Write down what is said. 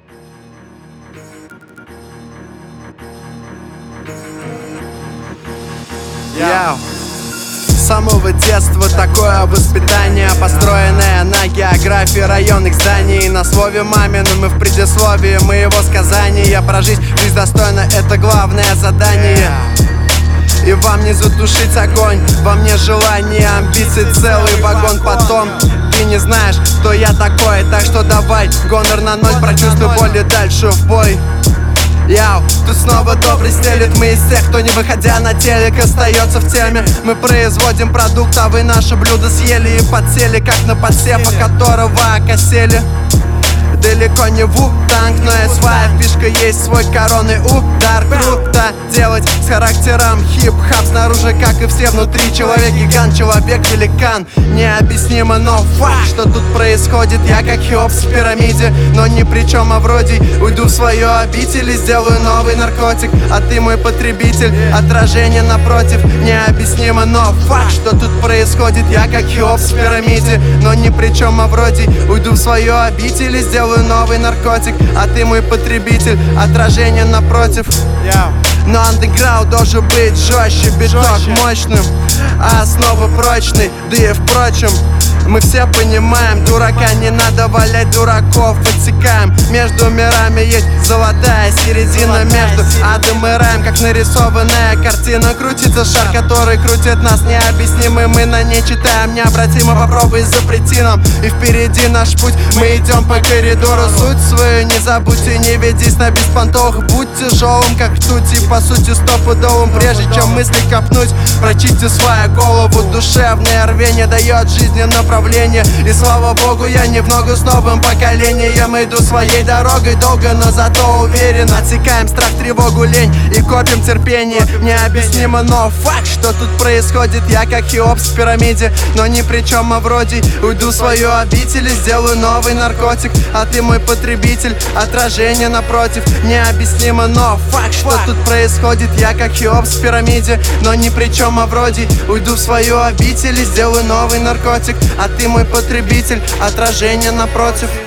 С самого детства такое воспитание, построенное на географии районных зданий. На слове мамином и в предисловии моего сказания про жизнь достойна — это главное задание. И вам не затушить огонь, во мне желание, амбиций целый вагон. Потом ты не знаешь, кто я такой, так что давай гонор на ноль, прочувствуй боль и дальше в бой. Тут снова добрый стелит. Мы из тех, кто не выходя на телек остается в теме. Мы производим продукт, а вы наше блюдо съели и подсели, как на подсев, о которого окосели. Далеко не Ву-Танк, но и своя фишка, есть свой коронный удар. Круто делать с характером хип-хап снаружи, как и все внутри. Человек-гигант, человек-великан. Необъяснимо, но факт, что тут происходит. Я как Хеопс в пирамиде, но ни при чем, а вроде уйду в свою обитель и сделаю новый наркотик. А ты мой потребитель, отражение напротив. Необъяснимо, но факт, что тут происходит. Я как Хеопс в пирамиде, но ни при чем, а вроде уйду в свою обитель и сделаю новый наркотик. А ты мой потребитель, отражение напротив. Но андеграунд должен быть жестче, биток мощным, а основа прочной. Да и впрочем, мы все понимаем, дурака не надо валять, дураков отсекаем. Между мирами есть золотая середина, между адом и раем, как нарисованная картина. Крутится шар, который крутит нас, необъяснимый. Мы на ней читаем необратимо, попробуй запрети нам. И впереди наш путь, мы идем по коридору. Суть свою не забудьте, не ведись на беспонтовых. Будь тяжелым, как ртуть, и по сути стопудовым. Прежде чем мысли копнуть, прочисти свою голову. Душевное рвение дает жизни направление. И слава богу, я не в ногу с новым поколением. Иду своей дорогой долго, но зато уверен. Отсекаем страх, тревогу, лень и копим терпение. Необъяснимо, но факт, что тут происходит. Я как Хеопс в пирамиде, но ни при чем, а вроде уйду в свою обитель и сделаю новый наркотик. А ты мой потребитель, отражение напротив. Необъяснимо, но факт, что тут происходит. Я как Хеопс в пирамиде, но ни при чем, а вроде уйду в свою обитель и сделаю новый наркотик. А ты мой потребитель, отражение напротив.